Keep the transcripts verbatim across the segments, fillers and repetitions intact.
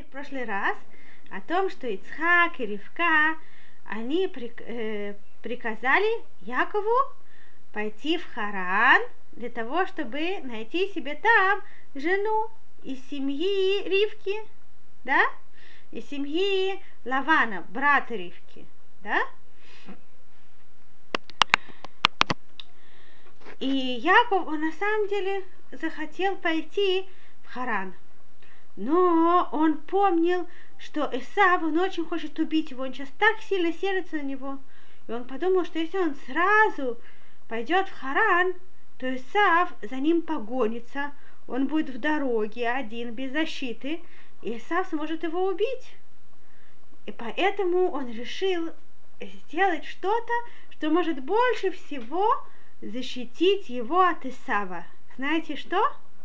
в прошлый раз о том, что Ицхак и Ривка, они э, приказали Якову пойти в Харан для того, чтобы найти себе там жену из семьи Ривки, да, из семьи Лавана, брата Ривки, да. И Яков, он на самом деле захотел пойти в Харан, но он помнил, что Эсав, он очень хочет убить его, он сейчас так сильно сердится на него, и он подумал, что если он сразу пойдет в Харан, то Эсав за ним погонится, он будет в дороге один, без защиты, и Эсав сможет его убить. И поэтому он решил сделать что-то, что может больше всего защитить его от Эсава. Знаете что?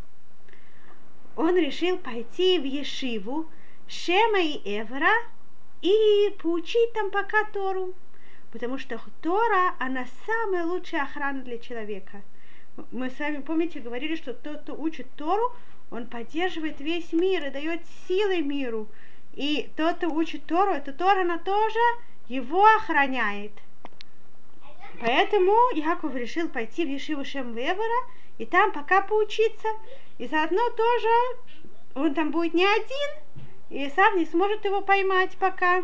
Он решил пойти в Ешиву Шема и Эвера и поучить там пока Тору. Потому что Тора, она самая лучшая охрана для человека. Мы с вами, помните, говорили, что тот, кто учит Тору, он поддерживает весь мир и дает силы миру. И тот, кто учит Тору, эта Тора, она тоже его охраняет. Поэтому Яков решил пойти в Ешиву Шем и Эвера и там пока поучиться. И заодно тоже он там будет не один, и Эсав не сможет его поймать пока.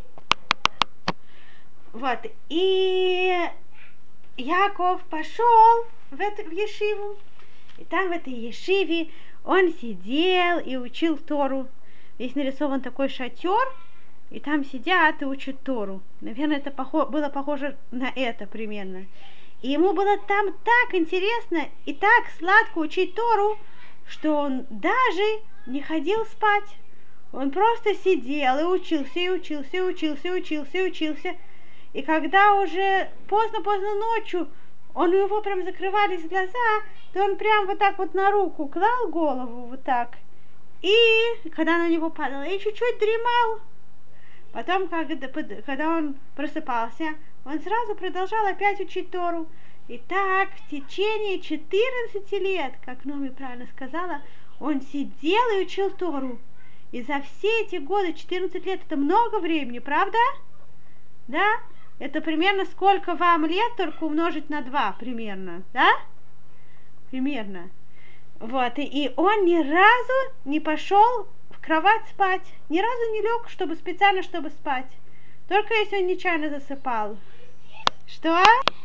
Вот, и Яков пошел в, эту, в Ешиву, и там в этой Ешиве он сидел и учил Тору. Здесь нарисован такой шатер, и там сидят и учат Тору. Наверное, это похо- было похоже на это примерно. И ему было там так интересно и так сладко учить Тору, что он даже не ходил спать. Он просто сидел и учился, и учился, и учился, и учился, и учился. И когда уже поздно-поздно ночью он, у него прям закрывались глаза, то он прям вот так вот на руку клал голову вот так. И когда на него падало, и чуть-чуть дремал. Потом, когда, когда он просыпался, он сразу продолжал опять учить Тору. И так в течение четырнадцати лет, как Номи правильно сказала, он сидел и учил Тору. И за все эти годы, четырнадцать лет, это много времени, правда? Да? Это примерно сколько вам лет, только умножить на два примерно, да? Примерно. Вот, и, и он ни разу не пошел в кровать спать, ни разу не лег, чтобы специально, чтобы спать. Только если он нечаянно засыпал. Что?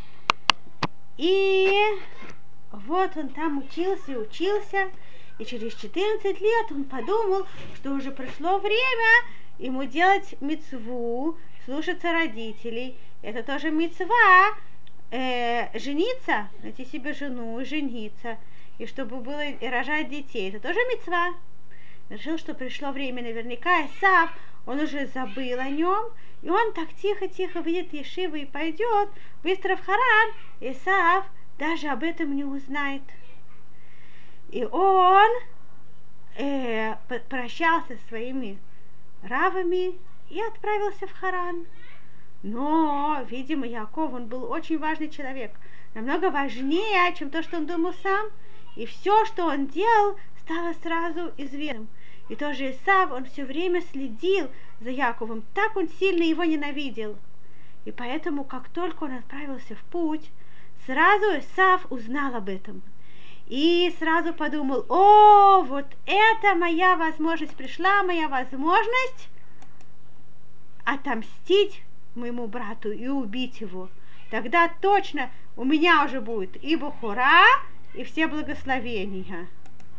И вот он там учился и учился, и через четырнадцать лет он подумал, что уже пришло время ему делать мицву, слушаться родителей. Это тоже мицва, э, жениться, найти себе жену и жениться, и чтобы было и рожать детей. Это тоже мицва. Решил, что пришло время, наверняка Эсав, он уже забыл о нем, и он так тихо-тихо выйдет из Ешивы и пойдет быстро в Харан. Эсав даже об этом не узнает. И он э, прощался со своими равами и отправился в Харан. Но, видимо, Яков, он был очень важный человек, намного важнее, чем то, что он думал сам. И все, что он делал, стало сразу известным. И тоже Эсав, он все время следил за Яковом, так он сильно его ненавидел. И поэтому, как только он отправился в путь, сразу Эсав узнал об этом. И сразу подумал: о, вот это моя возможность, пришла моя возможность отомстить моему брату и убить его. Тогда точно у меня уже будет и бухура, и все благословения.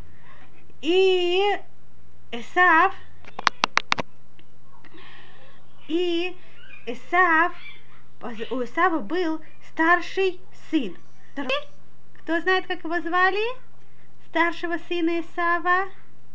И Эсав, и Эсав, у Эсава был старший сын. Кто знает, как его звали? Старшего сына Эсава?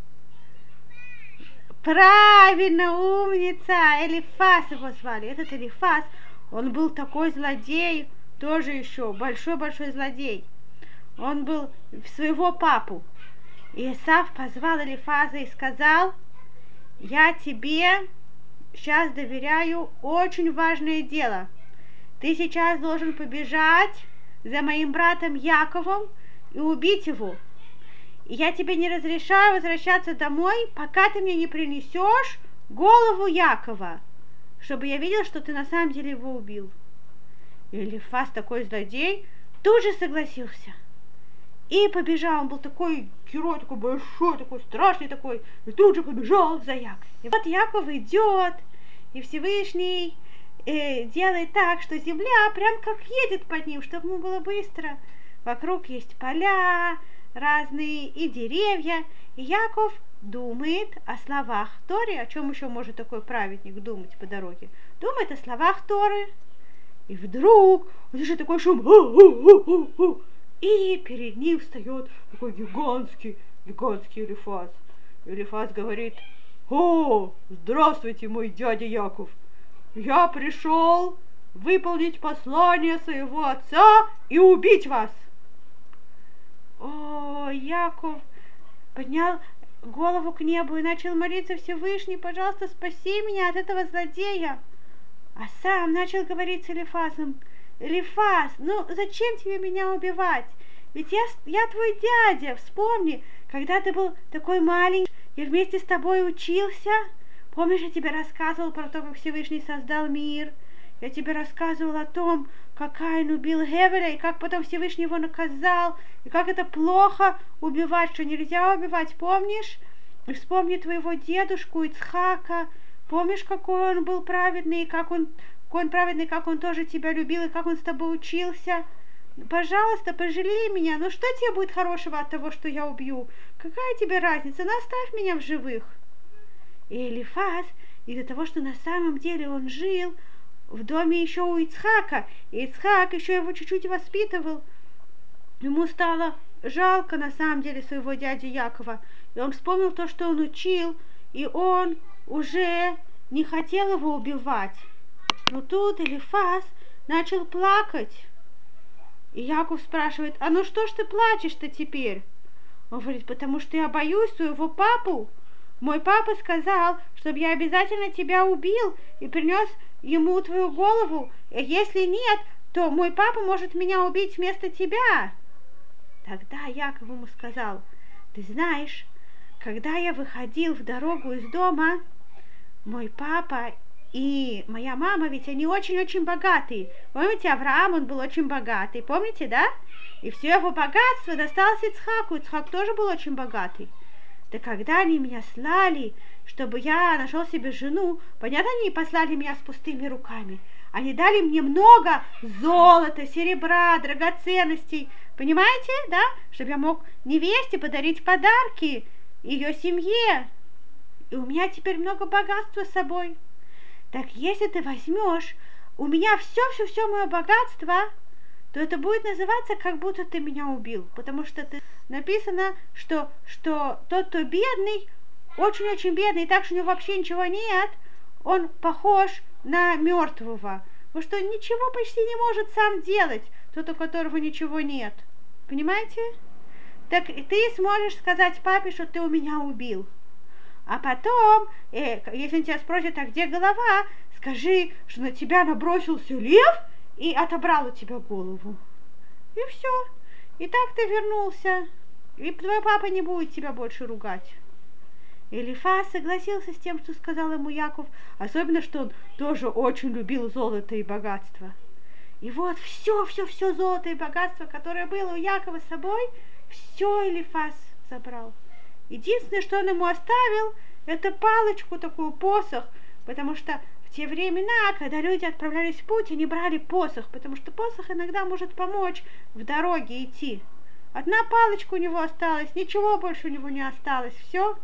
Правильно, умница! Элифаз его звали. Этот Элифаз, он был такой злодей, тоже еще большой-большой злодей. Он был в своего папу. И Эсав позвал Элифаза и сказал: я тебе сейчас доверяю очень важное дело. Ты сейчас должен побежать за моим братом Яковом и убить его. и я тебе не разрешаю возвращаться домой, пока ты мне не принесешь голову Якова, чтобы я видел, что ты на самом деле его убил. И Элифаз, такой злодей, тут же согласился. И побежал, он был такой герой, такой большой, такой страшный такой, и тут же побежал за Яковом. И вот Яков идет, и Всевышний э, делает так, что земля прям как едет под ним, чтобы ему было быстро. Вокруг есть поля разные и деревья, и Яков думает о словах Торы. О чем еще может такой праведник думать по дороге? Думает о словах Торы. И вдруг он слышит такой шум, и перед ним встает такой гигантский, гигантский Элифаз. Элифаз говорит: «О, здравствуйте, мой дядя Яков! Я пришел выполнить послание своего отца и убить вас!» О, Яков поднял голову к небу и начал молиться: «Всевышний, пожалуйста, спаси меня от этого злодея!» А сам начал говорить с Элифазом: «Элифаз, ну зачем тебе меня убивать? Ведь я, я твой дядя, вспомни, когда ты был такой маленький, я вместе с тобой учился. Помнишь, я тебе рассказывал про то, как Всевышний создал мир? Я тебе рассказывал о том, как Каин убил Гевеля, и как потом Всевышний его наказал, и как это плохо убивать, что нельзя убивать, помнишь? И вспомни твоего дедушку Ицхака, помнишь, какой он был праведный, и как он, какой он праведный, как он тоже тебя любил, и как он с тобой учился. Пожалуйста, пожалей меня, ну что тебе будет хорошего от того, что я убью? Какая тебе разница? Ну оставь меня в живых». И Элифаз, из-за того, что на самом деле он жил в доме еще у Ицхака, и Ицхак еще его чуть-чуть воспитывал, ему стало жалко на самом деле своего дядю Якова, и он вспомнил то, что он учил, и он уже не хотел его убивать. Но тут Элифаз начал плакать. И Яков спрашивает: «А ну что ж ты плачешь-то теперь?» Он говорит: «Потому что я боюсь своего папу. Мой папа сказал, чтобы я обязательно тебя убил и принес ему твою голову. Если нет, то мой папа может меня убить вместо тебя». Тогда Яков ему сказал: «Ты знаешь, когда я выходил в дорогу из дома, мой папа и моя мама, ведь они очень-очень богатые. Помните, Авраам, он был очень богатый, помните, да? И все его богатство досталось Ицхаку. Ицхак тоже был очень богатый. Да когда они меня слали, чтобы я нашел себе жену, понятно, они послали меня с пустыми руками. Они дали мне много золота, серебра, драгоценностей, понимаете, да? Чтобы я мог невесте подарить подарки, ее семье. И у меня теперь много богатства с собой. Так если ты возьмешь у меня все-все-все мое богатство, то это будет называться, как будто ты меня убил. Потому что ты, написано, что, что тот, кто бедный, очень-очень бедный, и так что у него вообще ничего нет, он похож на мертвого. Потому что ничего почти не может сам делать тот, у которого ничего нет. Понимаете? Так ты сможешь сказать папе, что ты у меня убил. А потом, э, если он тебя спросит: «А где голова?», скажи, что на тебя набросился лев и отобрал у тебя голову. И все. И так ты вернулся. И твой папа не будет тебя больше ругать». Элифаз согласился с тем, что сказал ему Яков, особенно, что он тоже очень любил золото и богатство. И вот все, все, все золото и богатство, которое было у Якова с собой, все Элифаз забрал. Единственное, что он ему оставил, это палочку, такую посох, потому что в те времена, когда люди отправлялись в путь, они брали посох, потому что посох иногда может помочь в дороге идти. Одна палочка у него осталась, ничего больше у него не осталось, все.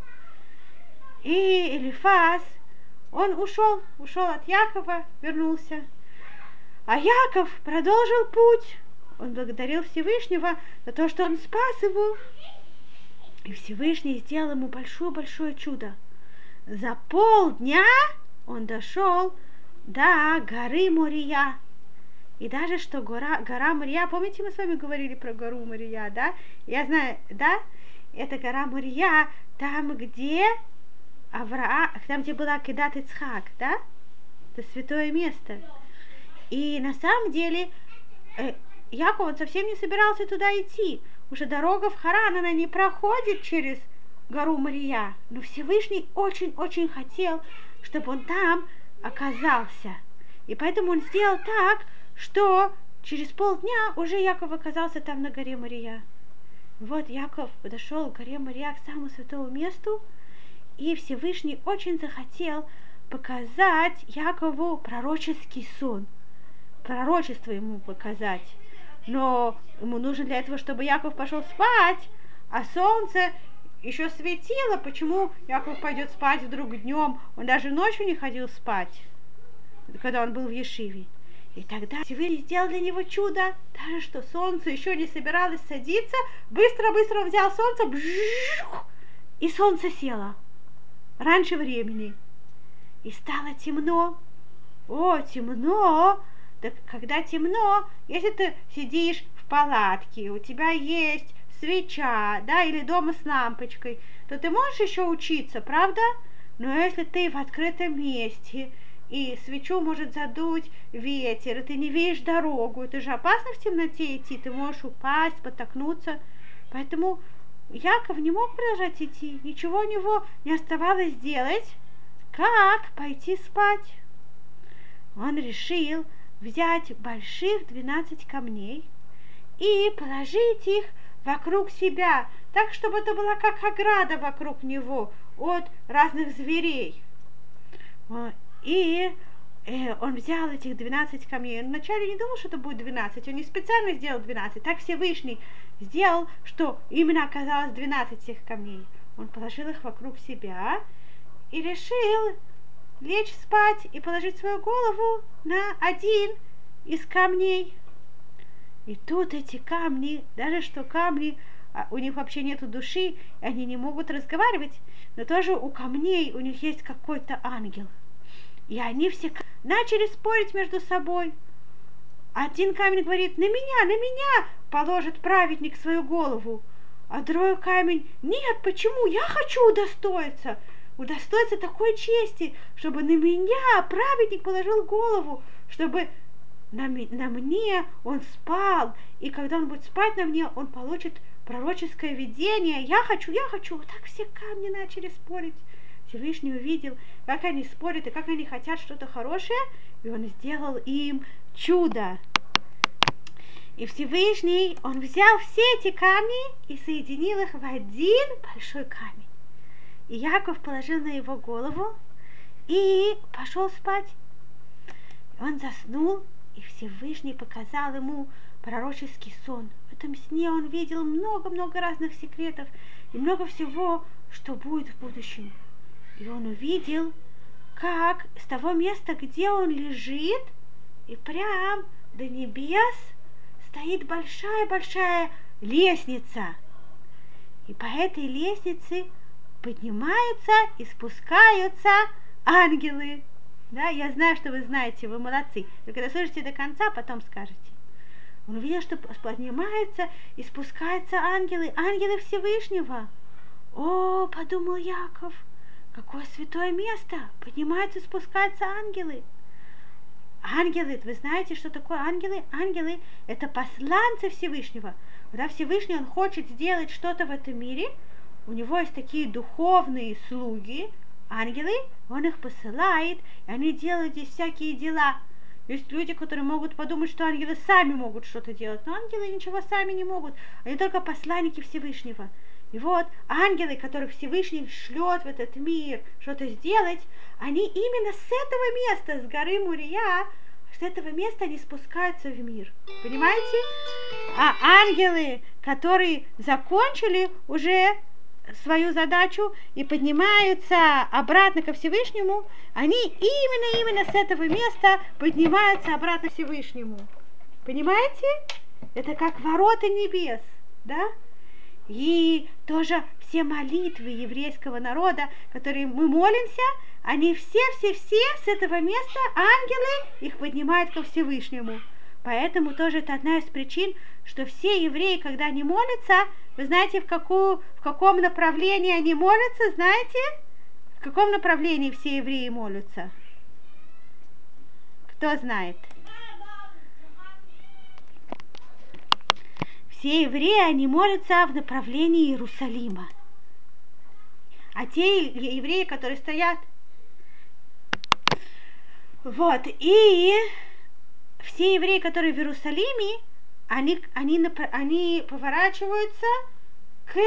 И Элифаз, он ушел, ушел от Якова, вернулся. А Яков продолжил путь. Он благодарил Всевышнего за то, что он спас его. И Всевышний сделал ему большое-большое чудо. За полдня он дошел до горы Мория. И даже что гора, гора Мория, помните, мы с вами говорили про гору Мория, да? Я знаю, да? Это гора Мория, там, где Авраам, там, где была Акидат Ицхак, да? Это святое место. И на самом деле Яков, он совсем не собирался туда идти. уже дорога в Харан, она не проходит через гору Мория, но Всевышний очень-очень хотел, чтобы он там оказался. И поэтому он сделал так, что через полдня уже Яков оказался там на горе Мория. Вот Яков подошел к горе Мория, к самому святому месту, и Всевышний очень захотел показать Якову пророческий сон. Пророчество ему показать. Но ему нужно для этого, чтобы Яков пошел спать, а солнце еще светило. Почему Яков пойдет спать вдруг днем? Он даже ночью не ходил спать, когда он был в Ешиве. И тогда Всевышний сделал для него чудо, даже что солнце еще не собиралось садиться, быстро-быстро он взял солнце, бжух, и солнце село раньше времени. И стало темно. О, темно! Так когда темно, если ты сидишь в палатке, у тебя есть свеча, да, или дома с лампочкой, то ты можешь еще учиться, правда? Но если ты в открытом месте, и свечу может задуть ветер, и ты не видишь дорогу, это же опасно в темноте идти, ты можешь упасть, потокнуться. Поэтому Яков не мог продолжать идти, ничего у него не оставалось делать, как пойти спать. Он решил взять больших двенадцать камней и положить их вокруг себя, так, чтобы это была как ограда вокруг него от разных зверей. И э, он взял этих двенадцать камней. Он вначале не думал, что это будет двенадцать, он не специально сделал двенадцать, так Всевышний сделал, что именно оказалось двенадцать этих камней. Он положил их вокруг себя и решил лечь спать и положить свою голову на один из камней. И тут эти камни, даже что камни, у них вообще нету души, и они не могут разговаривать, но тоже у камней у них есть какой-то ангел. И они все начали спорить между собой. Один камень говорит: на меня, на меня положит праведник свою голову. А другой камень: нет, почему? Я хочу удостоиться. Удостоиться такой чести, чтобы на меня праведник положил голову, чтобы на, на мне он спал, и когда он будет спать на мне, он получит пророческое видение. Я хочу, я хочу. Вот так все камни начали спорить. Всевышний увидел, как они спорят и как они хотят что-то хорошее, и он сделал им чудо. И Всевышний, он взял все эти камни и соединил их в один большой камень. И Яков положил на его голову и пошел спать. Он заснул, и Всевышний показал ему пророческий сон. В этом сне он видел много-много разных секретов и много всего, что будет в будущем. И он увидел, как с того места, где он лежит, и прям до небес стоит большая-большая лестница. И по этой лестнице поднимаются и спускаются ангелы. Да, я знаю, что вы знаете, вы молодцы. Вы когда слушаете до конца, потом скажете. Он увидел, что поднимаются и спускаются ангелы, ангелы Всевышнего. О, подумал Яков, какое святое место! Поднимаются и спускаются ангелы. Ангелы, вы знаете, что такое ангелы? Ангелы – это посланцы Всевышнего. Когда Всевышний, он хочет сделать что-то в этом мире, у него есть такие духовные слуги, ангелы, он их посылает, и они делают здесь всякие дела. Есть люди, которые могут подумать, что ангелы сами могут что-то делать, но ангелы ничего сами не могут, они только посланники Всевышнего. И вот ангелы, которых Всевышний шлет в этот мир что-то сделать, они именно с этого места, с горы Мория, с этого места они спускаются в мир. Понимаете? А ангелы, которые закончили уже свою задачу и поднимаются обратно ко Всевышнему, они именно-именно с этого места поднимаются обратно к Всевышнему. Понимаете? Это как ворота небес, да? И тоже все молитвы еврейского народа, которые мы молимся, они все-все-все с этого места, ангелы, их поднимают ко Всевышнему. Поэтому тоже это одна из причин, что все евреи, когда они молятся, вы знаете, в, какую, в каком направлении они молятся, знаете? В каком направлении все евреи молятся? Кто знает? все евреи, они молятся в направлении Иерусалима. А те евреи, которые стоят, вот, и все евреи, которые в Иерусалиме, они, они, они поворачиваются к,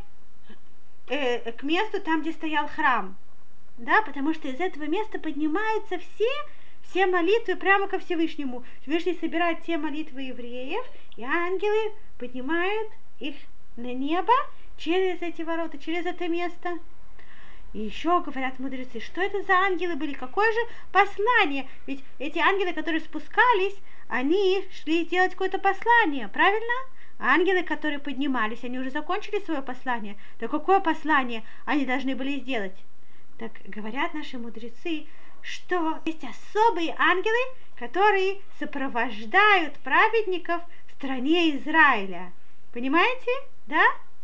э, к месту там, где стоял храм, да, потому что из этого места поднимаются все, все молитвы прямо ко Всевышнему. Всевышний собирает все молитвы евреев, и ангелы поднимают их на небо через эти ворота, через это место. И еще говорят мудрецы, что это за ангелы были, какое же послание? Ведь эти ангелы, которые спускались, они шли сделать какое-то послание, правильно? А ангелы, которые поднимались, они уже закончили свое послание. То какое послание они должны были сделать? Так говорят наши мудрецы, что есть особые ангелы, которые сопровождают праведников в стране Израиля. Понимаете? Да?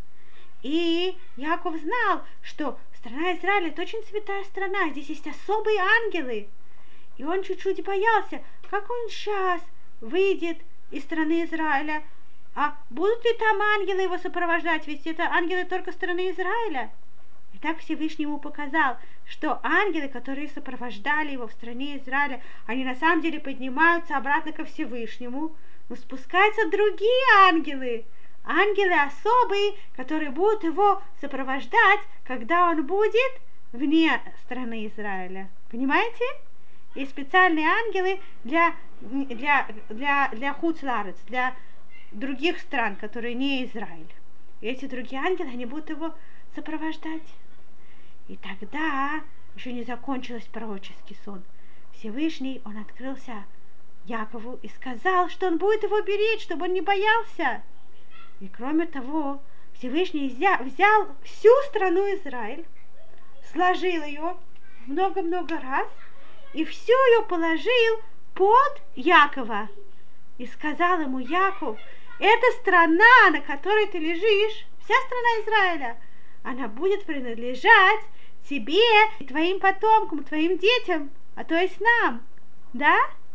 И Яков знал, что страна Израиля – это очень святая страна, здесь есть особые ангелы. И он чуть-чуть боялся, как он сейчас выйдет из страны Израиля, а будут ли там ангелы его сопровождать, ведь это ангелы только страны Израиля. И так Всевышний ему показал, что ангелы, которые сопровождали его в стране Израиля, они на самом деле поднимаются обратно ко Всевышнему, но спускаются другие ангелы, ангелы особые, которые будут его сопровождать, когда он будет вне страны Израиля. Понимаете? И специальные ангелы для, для, для, для хуцларец, для других стран, которые не Израиль. И эти другие ангелы, они будут его сопровождать. И тогда еще не закончился пророческий сон. Всевышний, он открылся Якову и сказал, что он будет его беречь, чтобы он не боялся. И кроме того, Всевышний взял, взял всю страну Израиль, сложил ее много-много раз, и всю ее положил под Якова. И сказал ему: Яков, эта страна, на которой ты лежишь, вся страна Израиля, она будет принадлежать тебе и твоим потомкам, твоим детям, а то есть нам. Да?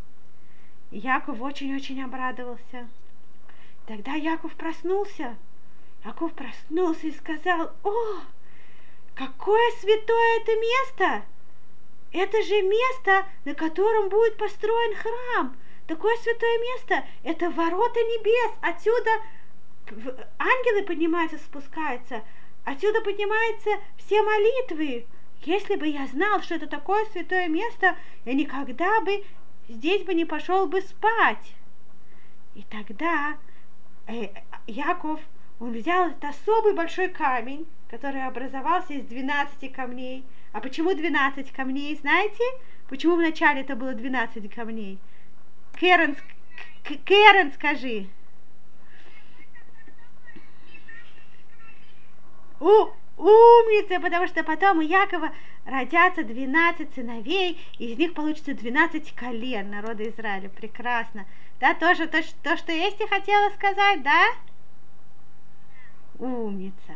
И Яков очень-очень обрадовался. Тогда Яков проснулся. Яков проснулся и сказал: о, какое святое это место! Это же место, на котором будет построен храм. Такое святое место. Это ворота небес. Отсюда ангелы поднимаются, спускаются. Отсюда поднимаются все молитвы. Если бы я знал, что это такое святое место, я никогда бы здесь бы не пошел бы спать. И тогда э, Яков, он взял этот особый большой камень, который образовался из двенадцати камней. А почему двенадцать камней, знаете? Почему вначале это было двенадцать камней? Кэрен, Кэрен, скажи. У, умница, потому что потом у Якова родятся двенадцать сыновей, и из них получится двенадцать колен народа Израиля. Прекрасно. Да, тоже то, то что Эсти хотела сказать, да? Умница.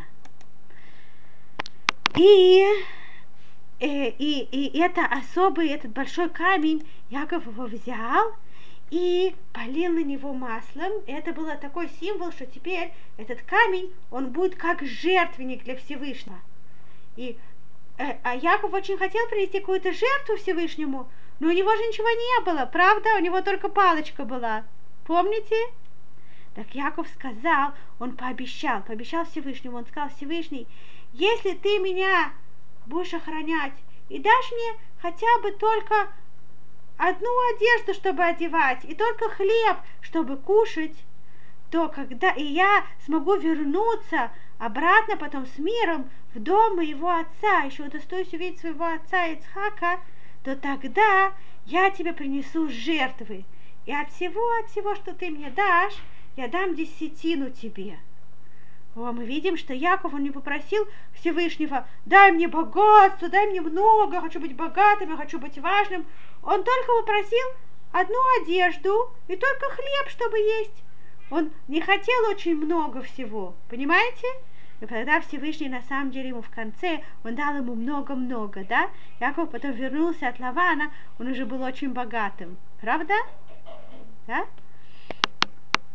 И, и, и, и это особый, этот большой камень, Яков его взял и полил на него маслом. И это было такой символ, что теперь этот камень, он будет как жертвенник для Всевышнего. И э, а Яков очень хотел принести какую-то жертву Всевышнему, но у него же ничего не было, правда? У него только палочка была. Помните? Так Яков сказал, он пообещал, пообещал Всевышнему, он сказал: Всевышний, если ты меня будешь охранять и дашь мне хотя бы только одну одежду, чтобы одевать, и только хлеб, чтобы кушать, то когда и я смогу вернуться обратно потом с миром в дом моего отца, еще удостоюсь увидеть своего отца Ицхака, то тогда я тебе принесу жертвы. И от всего, от всего, что ты мне дашь, я дам десятину тебе. О, мы видим, что Яков, он не попросил Всевышнего: дай мне богатство, дай мне много, я хочу быть богатым, я хочу быть важным. Он только попросил одну одежду и только хлеб, чтобы есть. Он не хотел очень много всего, понимаете? И тогда Всевышний, на самом деле, ему в конце, он дал ему много-много, да? Яков потом вернулся от Лавана, он уже был очень богатым, правда? Да?